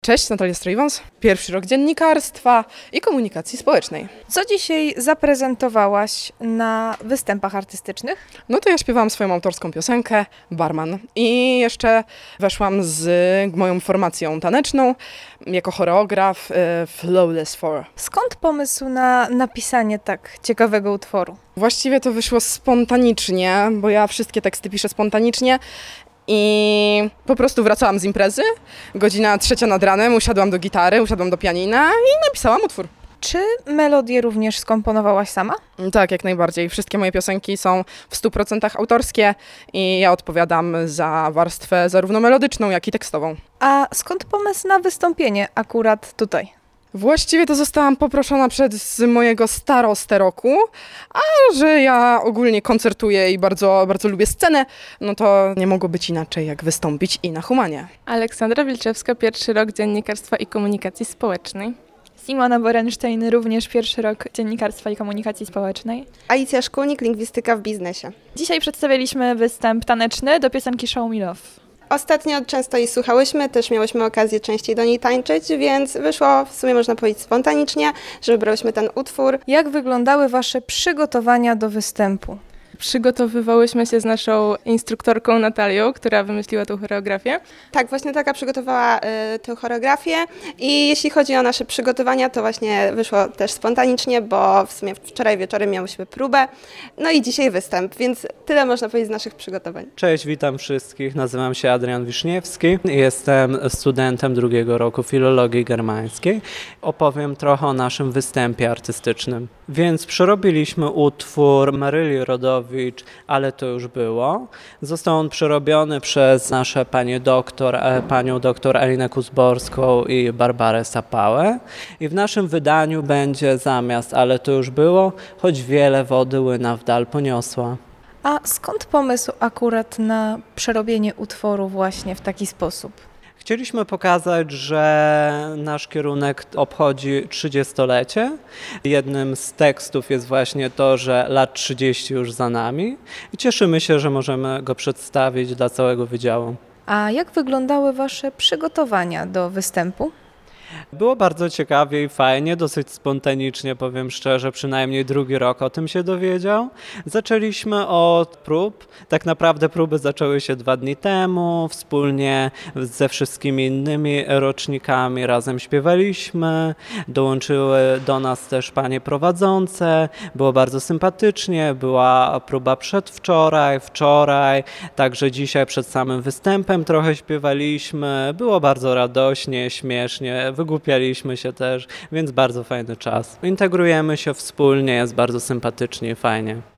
Cześć, Natalia Strojwans. Pierwszy rok dziennikarstwa i komunikacji społecznej. Co dzisiaj zaprezentowałaś na występach artystycznych? No to ja śpiewałam swoją autorską piosenkę Barman i jeszcze weszłam z moją formacją taneczną jako choreograf Flawless 4. Skąd pomysł na napisanie tak ciekawego utworu? Właściwie to wyszło spontanicznie, bo ja wszystkie teksty piszę spontanicznie. I po prostu wracałam z imprezy, godzina 3 nad ranem, usiadłam do gitary, usiadłam do pianina i napisałam utwór. Czy melodię również skomponowałaś sama? Tak, jak najbardziej. Wszystkie moje piosenki są w 100% autorskie i ja odpowiadam za warstwę zarówno melodyczną, jak i tekstową. A skąd pomysł na wystąpienie akurat tutaj? Właściwie to zostałam poproszona przez mojego starostę roku, a że ja ogólnie koncertuję i bardzo, bardzo lubię scenę, no to nie mogło być inaczej jak wystąpić i na Humanie. Aleksandra Wilczewska, pierwszy rok dziennikarstwa i komunikacji społecznej. Simona Borenstein, również pierwszy rok dziennikarstwa i komunikacji społecznej. Alicja Szkulnik, lingwistyka w biznesie. Dzisiaj przedstawiliśmy występ taneczny do piosenki Show Me Love. Ostatnio często jej słuchałyśmy, też miałyśmy okazję częściej do niej tańczyć, więc wyszło w sumie można powiedzieć spontanicznie, że wybrałyśmy ten utwór. Jak wyglądały wasze przygotowania do występu? Przygotowywałyśmy się z naszą instruktorką Natalią, która wymyśliła tą choreografię. Tak, właśnie taka przygotowała tę choreografię i jeśli chodzi o nasze przygotowania, to właśnie wyszło też spontanicznie, bo w sumie wczoraj wieczorem miałyśmy próbę, no i dzisiaj występ, więc tyle można powiedzieć z naszych przygotowań. Cześć, witam wszystkich. Nazywam się Adrian Wiszniewski. Jestem studentem drugiego roku filologii germańskiej. Opowiem trochę o naszym występie artystycznym. Więc przerobiliśmy utwór Maryli Rodowicz, ale to już było. Został on przerobiony przez nasze panią doktor Elinę Kuzborską i Barbarę Sapałę. I w naszym wydaniu będzie zamiast ale to już było, choć wiele wody łyna w dal poniosła. A skąd pomysł akurat na przerobienie utworu właśnie w taki sposób? Chcieliśmy pokazać, że nasz kierunek obchodzi 30-lecie. Jednym z tekstów jest właśnie to, że lat 30 już za nami i cieszymy się, że możemy go przedstawić dla całego wydziału. A jak wyglądały wasze przygotowania do występu? Było bardzo ciekawie i fajnie, dosyć spontanicznie, powiem szczerze, przynajmniej drugi rok o tym się dowiedział. Zaczęliśmy od prób, tak naprawdę próby zaczęły się 2 dni temu, wspólnie ze wszystkimi innymi rocznikami razem śpiewaliśmy, dołączyły do nas też panie prowadzące, było bardzo sympatycznie, była próba wczoraj, także dzisiaj przed samym występem trochę śpiewaliśmy, było bardzo radośnie, śmiesznie, wygłupialiśmy się też, więc bardzo fajny czas. Integrujemy się wspólnie, jest bardzo sympatycznie i fajnie.